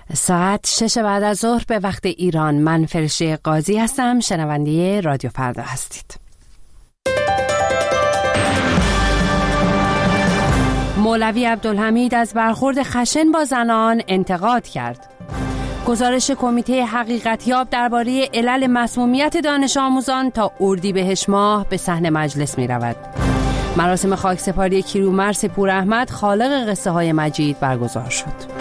ساعت 6 بعد از ظهر به وقت ایران. من فرشته قاضی هستم. شنونده رادیو فردا هستید. مولوی عبدالحمید از برخورد خشن با زنان انتقاد کرد. گزارش کمیته حقیقتیاب درباره علل مسمومیت دانش آموزان تا اردیبهشت ماه به صحن مجلس می رود. مراسم خاکسپاری کیلومرث پوراحمد خالق قصه های مجید برگزار شد.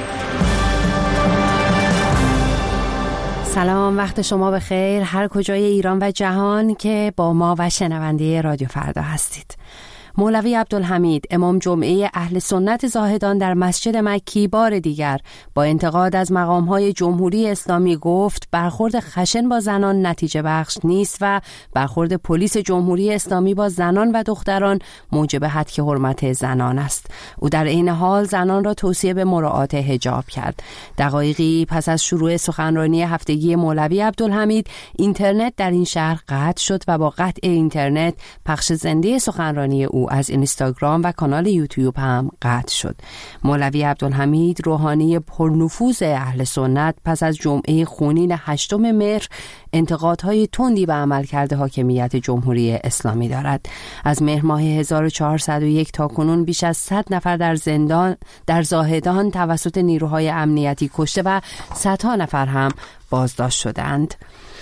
سلام، وقت شما بخیر هر کجای ایران و جهان که با ما و شنونده رادیو فردا هستید. مولوی عبدالحمید امام جمعه اهل سنت زاهدان در مسجد مکی بار دیگر با انتقاد از مقام‌های جمهوری اسلامی گفت برخورد خشن با زنان نتیجه بخش نیست و برخورد پلیس جمهوری اسلامی با زنان و دختران موجب هتک حرمت زنان است. او در عین حال زنان را توصیه به مراعات حجاب کرد. دقایقی پس از شروع سخنرانی هفتگی مولوی عبدالحمید اینترنت در این شهر قطع شد و با قطع اینترنت پخش زنده سخنرانی او از اینستاگرام و کانال یوتیوب هم قطع شد. مولوی عبدالحمید روحانی پرنفوذ اهل سنت پس از جمعه خونین 8 مهر انتقادهای تندی به عملکرد حاکمیت جمهوری اسلامی دارد. از مهر ماه 1401 تا کنون بیش از 100 نفر در زاهدان توسط نیروهای امنیتی کشته و صدها نفر هم بازداشت شدند.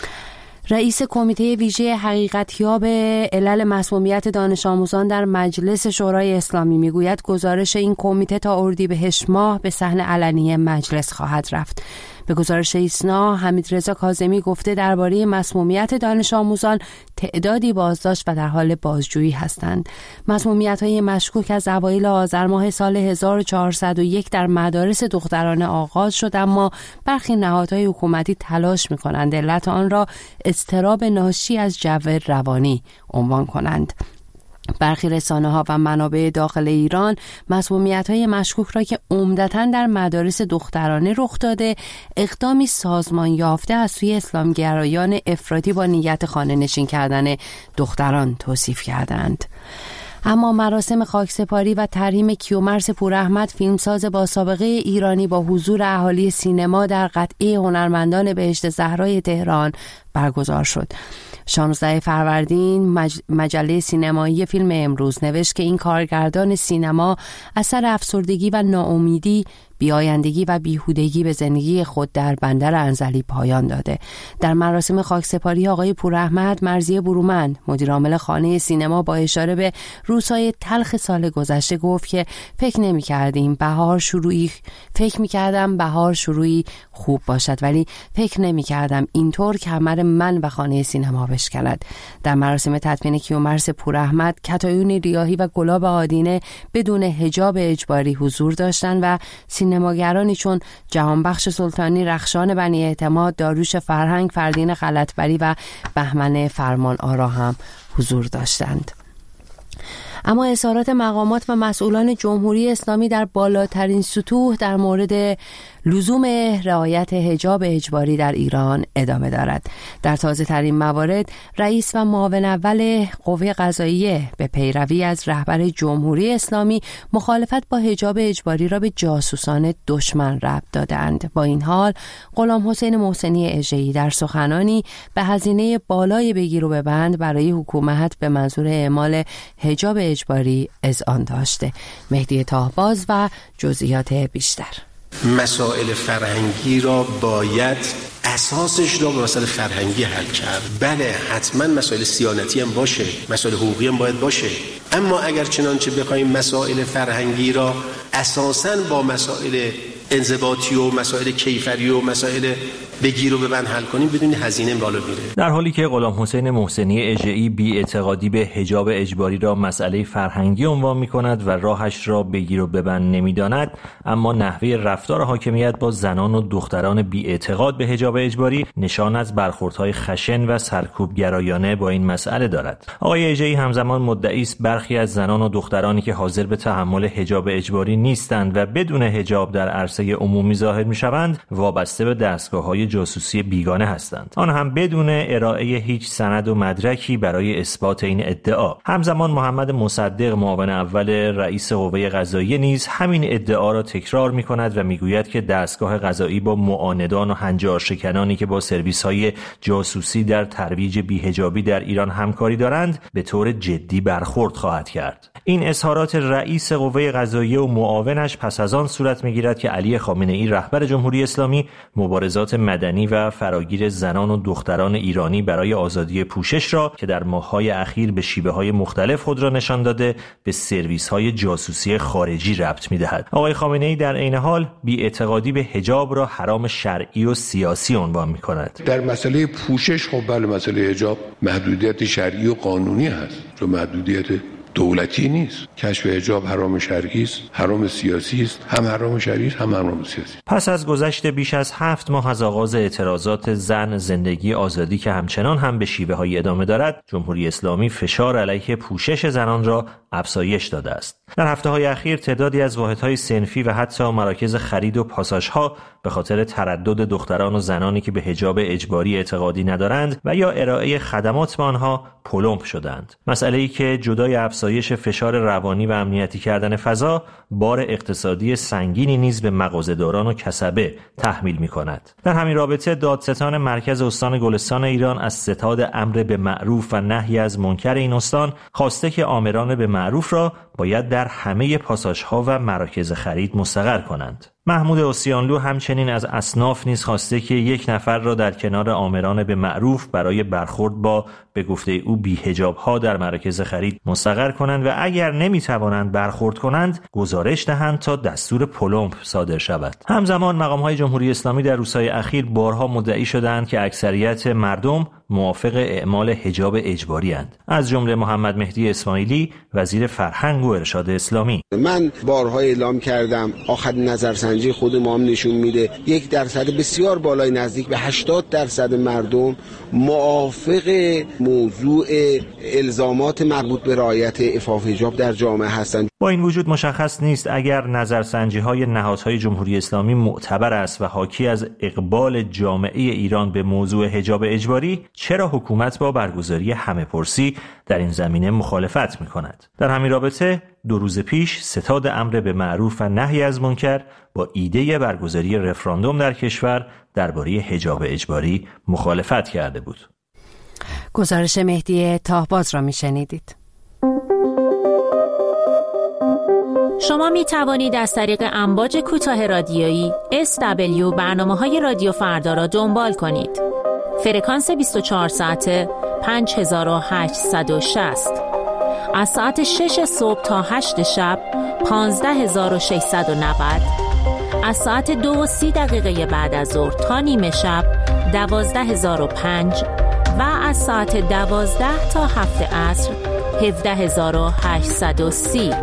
رئیس کمیته ویژه حقیقتیاب علل مسمومیت دانش آموزان در مجلس شورای اسلامی میگوید گزارش این کمیته تا اردیبهشت ماه به صحن علنی مجلس خواهد رفت. به گزارش ایسنا حمیدرضا کاظمی گفته درباره مسمومیت دانش آموزان تعدادی بازداشت و در حال بازجویی هستند. مسمومیت‌های مشکوک از اوایل آذر ماه سال 1401 در مدارس دخترانه آغاز شد، اما برخی نهادهای حکومتی تلاش می‌کنند علت آن را اضطراب ناشی از جو روانی عنوان کنند. برخی رسانه‌ها و منابع داخل ایران مسمومیت‌های مشکوک را که عمدتاً در مدارس دخترانه رخ داده اقدامی سازمان یافته از سوی اسلامگرایان افراطی با نیت خانه‌نشین کردن دختران توصیف کردند. اما مراسم خاکسپاری و ترحیم کیومرث پوراحمد فیلمساز با سابقه ایرانی با حضور اهالی سینما در قطعه هنرمندان بهشت زهرای تهران برگزار شد. 16 فروردین مجله سینمایی فیلم امروز نوشت که این کارگردان سینما اثر افسردگی و ناامیدی، بیایندگی و بیهودگی به زندگی خود در بندر انزلی پایان داده. در مراسم خاکسپاری آقای پوراحمد مرضیه برومند مدیرعامل خانه سینما با اشاره به روزهای تلخ سال گذشته گفت که فکر نمی‌کردم بهار شروعی خوب باشد، ولی فکر نمی‌کردم اینطور کمر من و خانه سینما بشکند. در مراسم تدفین کیومرث پوراحمد کتایون ریاحی و گلاب آدینه بدون حجاب اجباری حضور داشتند و سینماگرانی چون جهانبخش سلطانی، رخشان بنی اعتماد، داریوش فرهنگ، فردین غلطبری و بهمن فرمان آرا هم حضور داشتند. اما اظهارات مقامات و مسئولان جمهوری اسلامی در بالاترین سطوح در مورد لزوم رعایت حجاب اجباری در ایران ادامه دارد. در تازه ترین موارد رئیس و معاون اول قوه قضاییه به پیروی از رهبر جمهوری اسلامی مخالفت با حجاب اجباری را به جاسوسان دشمن ربط دادند. با این حال غلام حسین محسنی اژه‌ای در سخنانی به هزینه بالای بگیر و ببند برای حکومت به منظور اعمال حجاب اجباری اذعان داشته. مهدی طاهباز و جزئیات بیشتر. مسائل فرهنگی را باید اساسش را به مسائل فرهنگی حل کرد. بله حتما مسائل صیانتی هم باشه، مسائل حقوقی هم باید باشه، اما اگر چنانچه بخوایم مسائل فرهنگی را اساساً با مسائل انضباطی و مسائل کیفری و مسائل بگیر و ببند حل کنیم بدون هزینه بالا میره. در حالی که غلام حسین محسنی اژه‌ای بی‌اعتقادی به حجاب اجباری را مسئله فرهنگی عنوان می‌کند و راهش را بگیر و ببند نمی‌داند، اما نحوه رفتار حاکمیت با زنان و دختران بی‌اعتقاد به حجاب اجباری نشان از برخوردهای خشن و سرکوبگرایانه با این مسئله دارد. آقای اژه‌ای همزمان مدعی است برخی از زنان و دخترانی که حاضر به تحمل حجاب اجباری نیستند و بدون حجاب در عرصه عرصه عمومی ظاهر می‌شوند وابسته به دستگاه‌های جاسوسی بیگانه هستند، آن هم بدون ارائه هیچ سند و مدرکی برای اثبات این ادعا. همزمان محمد مصدق معاون اول رئیس قوه قضاییه نیز همین ادعا را تکرار می‌کند و می‌گوید که دستگاه قضایی با معاندان و هنجارشکنانی که با سرویس‌های جاسوسی در ترویج بی‌حجابی در ایران همکاری دارند به طور جدی برخورد خواهد کرد. این اظهارات رئیس قوه قضاییه و معاونش پس از آن صورت می‌گیرد که علی خامنه‌ای رهبر جمهوری اسلامی مبارزات مدنی و فراگیر زنان و دختران ایرانی برای آزادی پوشش را که در ماه‌های اخیر به شیوه‌های مختلف خود را نشان داده به سرویس‌های جاسوسی خارجی ربط می‌دهد. آقای خامنه‌ای در عین حال بی‌اعتقادی به حجاب را حرام شرعی و سیاسی عنوان می‌کند. در مسئله پوشش خب بله، مسئله حجاب محدودیت شرعی و قانونی هست، چون محدودیت دولتی نیست. کشف حجاب حرام شرعی است، حرام سیاسی است، هم حرام شرعی است هم حرام سیاسی. پس از گذشت بیش از 7 ماه از آغاز اعتراضات زن زندگی آزادی که همچنان هم به شیوه‌های ادامه دارد، جمهوری اسلامی فشار علیه پوشش زنان را افزایش داده است. در هفته‌های اخیر تعدادی از واحدهای صنفی و حتی مراکز خرید و پاساژها به خاطر تردد دختران و زنانی که به حجاب اجباری اعتقادی ندارند و یا ارائه خدمات به آنها پلمپ شدند. مسئله‌ای که جدای افزایش فشار روانی و امنیتی کردن فضا، بار اقتصادی سنگینی نیز به مغازه‌داران و کسبه تحمیل می‌کند. در همین رابطه دادستان مرکز استان گلستان ایران از ستاد امر به معروف و نهی از منکر این استان خواسته که آمران به معروف را باید در همه پاساژها و مراکز خرید مستقر کنند. محمود اوسیانلو همچنین از اصناف نیز خواسته که یک نفر را در کنار آمران به معروف برای برخورد با به گفته او بی‌حجاب‌ها در مراکز خرید مستقر کنند و اگر نمی‌توانند برخورد کنند گزارش دهند تا دستور پلمپ صادر شود. همزمان مقام‌های جمهوری اسلامی در روزهای اخیر بارها مدعی شدند که اکثریت مردم موافق اعمال حجاب اجباری اند، از جمله محمد مهدی اسماعیلی وزیر فرهنگ و ارشاد اسلامی. من بارها اعلام کردم، آخرین نظرسنجی خود ما هم نشون میده 1% بسیار بالای نزدیک به 80% مردم موافق موضوع الزامات مربوط به رعایت عفاف حجاب در جامعه هستند. با این وجود مشخص نیست اگر نظرسنجی‌های نهادهای جمهوری اسلامی معتبر است و حاکی از اقبال جامعه ایران به موضوع حجاب اجباری، چرا حکومت با برگزاری همه‌پرسی در این زمینه مخالفت می‌کند؟ در همین رابطه 2 روز پیش ستاد امر به معروف و نهی از منکر با ایده برگزاری رفراندوم در کشور درباره حجاب اجباری مخالفت کرده بود. گزارش مهدی تاهباز را میشنیدید. شما می توانید از طریق امواج کوتاه رادیویی SW برنامه‌های رادیو فردا را دنبال کنید. فرکانس 24 ساعته 5860. از ساعت 6 صبح تا 8 شب 15690. از ساعت 2:30 بعد از ظهر تا نیمه شب 12005 و از ساعت 12 تا 7 عصر 17830.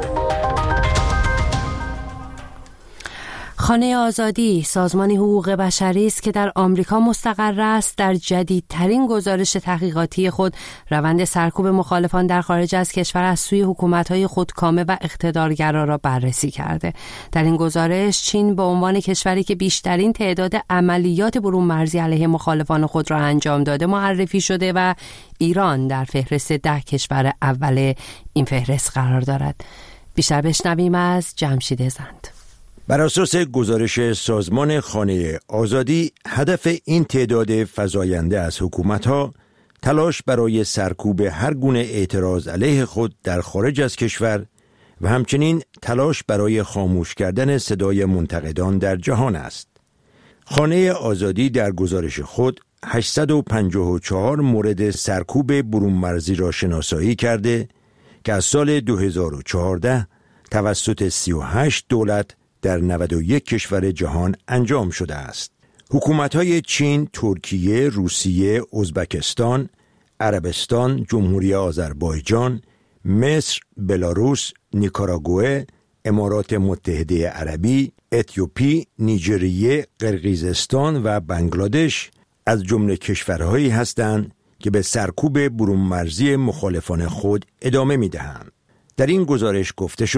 خانه آزادی سازمانی حقوق بشری است که در آمریکا مستقر است. در جدیدترین گزارش تحقیقاتی خود روند سرکوب مخالفان در خارج از کشور از سوی حکومت‌های خودکامه و اقتدارگرا را بررسی کرده. در این گزارش چین به عنوان کشوری که بیشترین تعداد عملیات برون مرزی علیه مخالفان خود را انجام داده معرفی شده و ایران در فهرست 10 کشور اول این فهرست قرار دارد. بیشتر بشنویم از جمشید زند. بر اساس گزارش سازمان خانه آزادی، هدف این تعداد فزاینده از حکومت‌ها تلاش برای سرکوب هر گونه اعتراض علیه خود در خارج از کشور و همچنین تلاش برای خاموش کردن صدای منتقدان در جهان است. خانه آزادی در گزارش خود 854 مورد سرکوب برون مرزی را شناسایی کرده که از سال 2014 توسط 38 دولت در 91 کشور جهان انجام شده است. حکومت‌های چین، ترکیه، روسیه، ازبکستان، عربستان، جمهوری آذربایجان، مصر، بلاروس، نیکاراگوئه، امارات متحده عربی، اتیوپی، نیجریه، قرقیزستان و بنگلادش از جمله کشورهایی هستند که به سرکوب برون مرزی مخالفان خود ادامه می‌دهند. در این گزارش گفته شده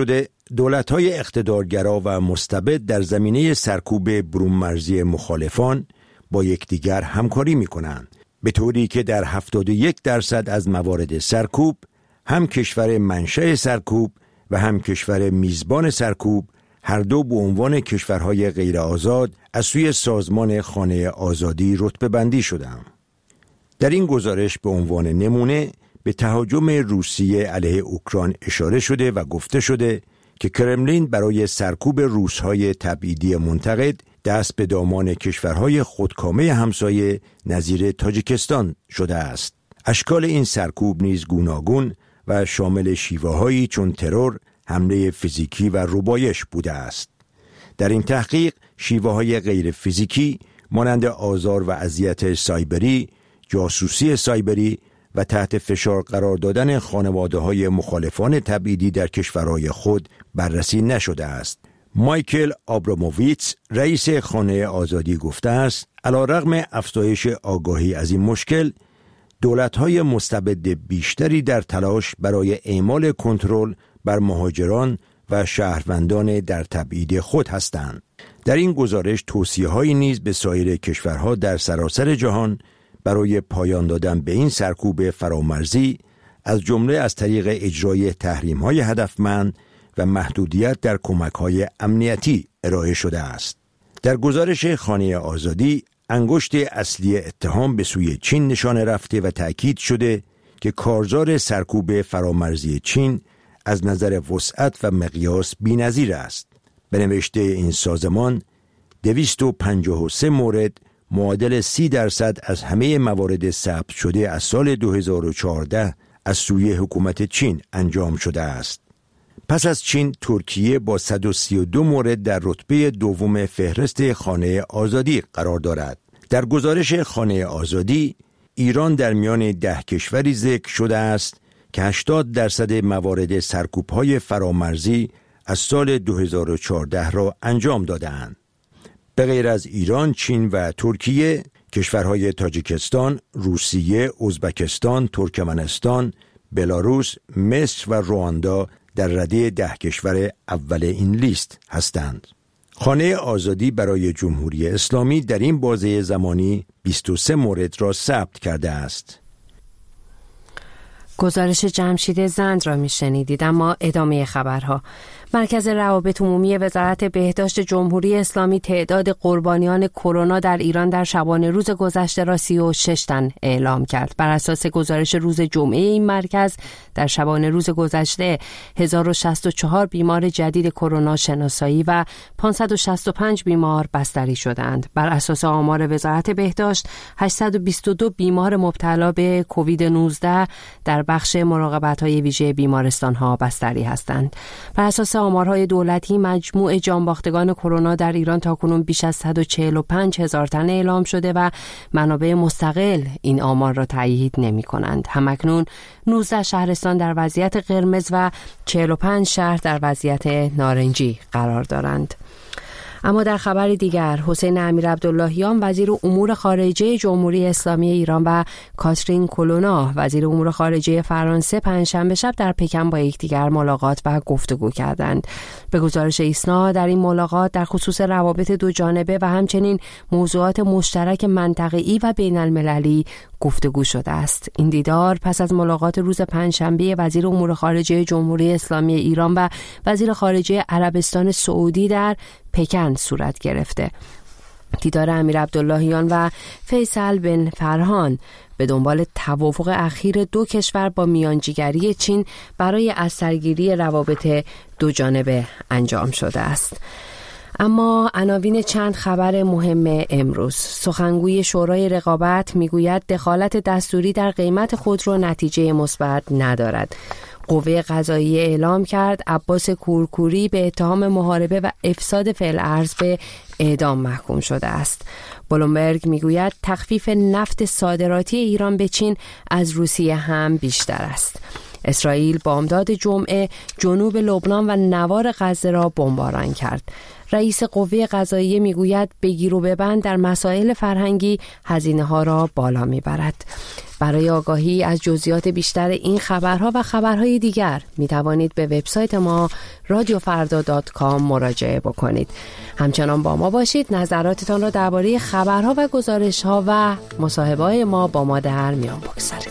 دولت‌های اقتدارگرا و مستبد در زمینه سرکوب برون‌مرزی مخالفان با یکدیگر همکاری می‌کنند، به طوری که در 71% از موارد سرکوب هم کشور منشأ سرکوب و هم کشور میزبان سرکوب هر دو به عنوان کشورهای غیر آزاد از سوی سازمان خانه آزادی رتبه بندی شدند. در این گزارش به عنوان نمونه به تهاجم روسیه علیه اوکراین اشاره شده و گفته شده که کرملین برای سرکوب روس‌های تبعیدی منتقد دست به دامان کشورهای خودکامه همسایه نظیر تاجیکستان شده است. اشکال این سرکوب نیز گوناگون و شامل شیوه‌هایی چون ترور، حمله فیزیکی و ربایش بوده است. در این تحقیق شیوه‌های غیر فیزیکی مانند آزار و اذیت سایبری، جاسوسی سایبری و تحت فشار قرار دادن خانواده‌های مخالفان تبعیدی در کشورهای خود بررسی نشده است. مایکل آبراموویتس رئیس خانه آزادی گفته است علیرغم افزایش آگاهی از این مشکل، دولت‌های مستبد بیشتری در تلاش برای اعمال کنترل بر مهاجران و شهروندان در تبعید خود هستند. در این گزارش توصیه‌هایی نیز به سایر کشورها در سراسر جهان برای پایان دادن به این سرکوب فرامرزی از جمله از طریق اجرای تحریم‌های هدفمند و محدودیت در کمک‌های امنیتی ارائه شده است. در گزارش خانه آزادی انگشت اصلی اتهام به سوی چین نشانه رفته و تأکید شده که کارزار سرکوب فرامرزی چین از نظر وسعت و مقیاس بی‌نظیر است. به نوشته این سازمان 253 مورد معادل 30% از همه موارد ثبت شده از سال 2014 از سوی حکومت چین انجام شده است. پس از چین، ترکیه با 132 مورد در رتبه دوم فهرست خانه آزادی قرار دارد. در گزارش خانه آزادی، ایران در میان 10 کشوری ذکر شده است که 80% موارد سرکوب‌های فرامرزی از سال 2014 را انجام داده‌اند. به غیر از ایران، چین و ترکیه، کشورهای تاجیکستان، روسیه، ازبکستان، ترکمنستان، بلاروس، مصر و رواندا در رده 10 کشور اول این لیست هستند. خانه آزادی برای جمهوری اسلامی در این بازه زمانی 23 مورد را ثبت کرده است. گزارش جمشید زند را میشنیدید. اما ادامه خبرها. مرکز روابط عمومی وزارت بهداشت جمهوری اسلامی تعداد قربانیان کرونا در ایران در شبانه روز گذشته را 36 تن اعلام کرد. بر اساس گزارش روز جمعه این مرکز در شبانه روز گذشته 1064 بیمار جدید کرونا شناسایی و 565 بیمار بستری شدند. بر اساس آمار وزارت بهداشت 822 بیمار مبتلا به کووید 19 در بخش مراقبت‌های ویژه بیمارستان‌ها بستری هستند. بر اساس آمارهای دولتی مجموع جانباختگان کرونا در ایران تاکنون بیش از 145,000 تن اعلام شده و منابع مستقل این آمار را تایید نمی‌کنند. همکنون 19 شهرستان در وضعیت قرمز و 45 شهر در وضعیت نارنجی قرار دارند. اما در خبر دیگر، حسین امیرعبداللهیان وزیر امور خارجه جمهوری اسلامی ایران و کاترین کولونا وزیر امور خارجه فرانسه پنجشنبه شب در پکن با یکدیگر ملاقات و گفتگو کردند. به گزارش ایسنا در این ملاقات در خصوص روابط دو جانبه و همچنین موضوعات مشترک منطقه‌ای و بین‌المللی گفتگو شده است. این دیدار پس از ملاقات روز پنجشنبه وزیر امور خارجه جمهوری اسلامی ایران و وزیر خارجه عربستان سعودی در پکن صورت گرفته. دیدار امیرعبداللهیان و فیصل بن فرهان به دنبال توافق اخیر دو کشور با میانجیگری چین برای از سرگیری روابط دو جانبه انجام شده است. اما عناوین چند خبر مهم امروز. سخنگوی شورای رقابت میگوید دخالت دستوری در قیمت خودرو نتیجه مثبت ندارد. قوه قضاییه اعلام کرد عباس کورکوری به اتهام محاربه و افساد فعل ارز به اعدام محکوم شده است. بلومبرگ میگوید تخفیف نفت صادراتی ایران به چین از روسیه هم بیشتر است. اسرائیل بامداد جمعه جنوب لبنان و نوار غزه را بمباران کرد. رئیس قوه قضاییه میگوید بگیر و ببند در مسائل فرهنگی هزینه ها را بالا میبرد. برای آگاهی از جزئیات بیشتر این خبرها و خبرهای دیگر می توانید به وبسایت ما radiofarda.com مراجعه بکنید. همچنان با ما باشید، نظراتتان را درباره خبرها و گزارش‌ها و مصاحبه‌های ما با ما در میان بگذارید.